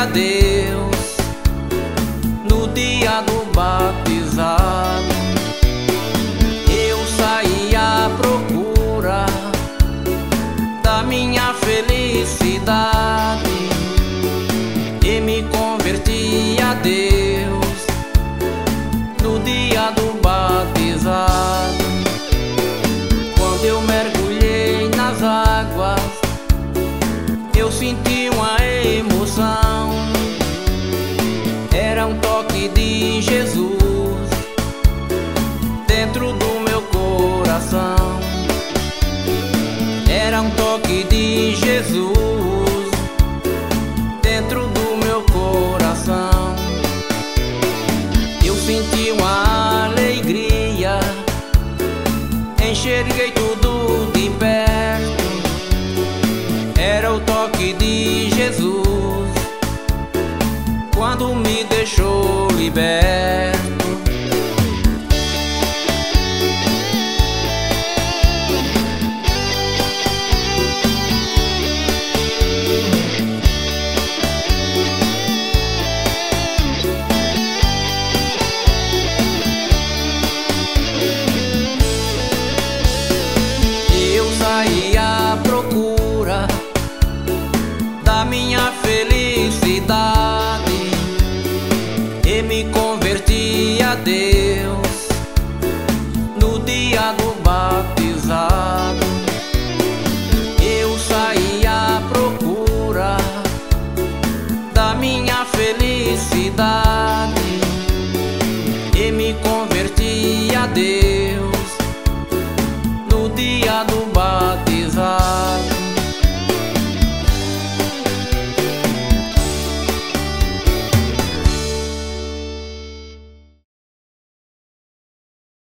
a Deus no dia do batizado. Eu saí à procura da minha felicidade e me converti a Deus no dia do batizado. Quando eu mergulhei nas águas, eu senti uma emoção. Era um toque de Jesus dentro do meu coração. Era um toque de Jesus dentro do meu coração. Eu senti uma alegria, enxerguei tudo de perto. Era o toque de Jesus quando me deixou liberto. Eu saí à procura da minha felicidade e me converti a Deus no dia do batizado. Eu saí à procura da minha felicidade